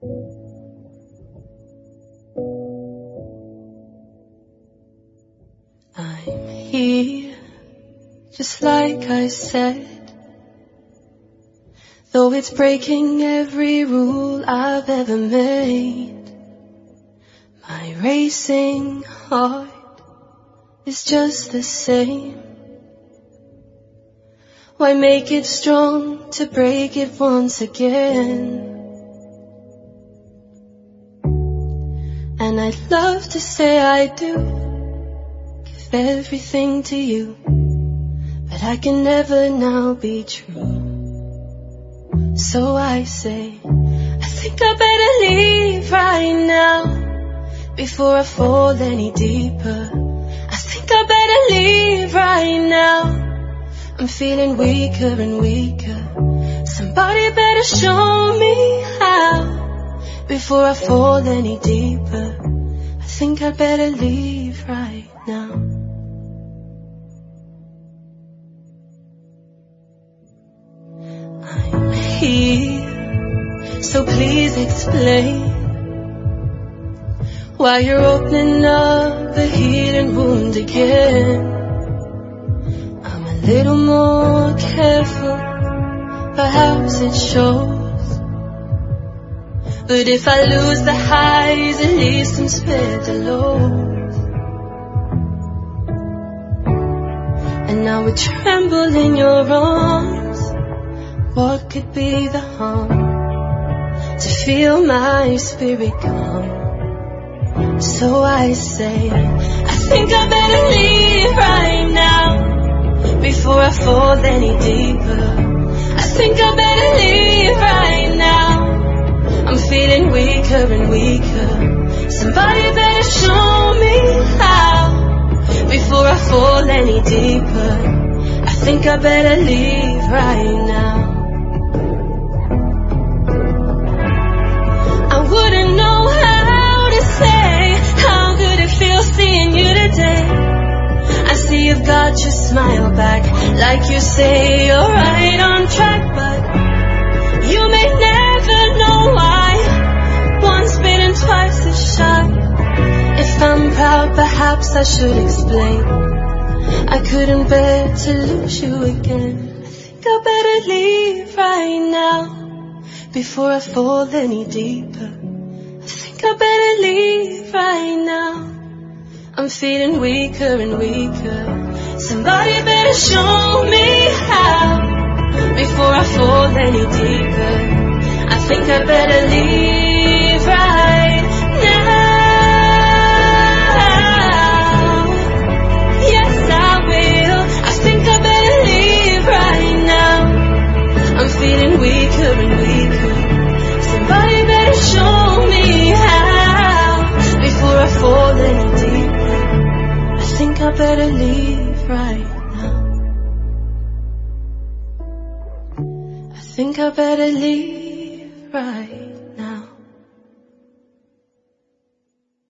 I'm here, just like I said, though it's breaking every rule I've ever made. My racing heart is just the same. Why make it strong to break it once again? And I'd love to say I do, give everything to you, but I can never now be true. So I say, I think I better leave right now, before I fall any deeper. I think I better leave right now, I'm feeling weaker and weaker. Somebody better show me how, before I fall any deeper. I think I better leave right now. I'm here, so please explain why you're opening up the healing wound again. I'm a little more careful, perhaps it shows, but if I lose the highs, at least I'm spared the lows. And now we tremble in your arms. What could be the harm to feel my spirit calm? So I say, I think I better leave right now, before I fall any deeper. I think I better leave right now, I'm feeling weaker and weaker. Somebody better show me how, before I fall any deeper. I think I better leave right now. I wouldn't know how to say how good it feels seeing you today. I see you've got your smile back, like you say you're right on track, but you may never know why. Once bitten, twice as shy. If I'm proud, perhaps I should explain. I couldn't bear to lose you again. I think I better leave right now, before I fall any deeper. I think I better leave right now, I'm feeling weaker and weaker. Somebody better show me how, before I fall any deeper. I think I better leave right now. Yes, I will. I think I better leave right now, I'm feeling weaker and weaker. Somebody better show me how, before I fall any deeper. I think I better leave right now. I think I better leave right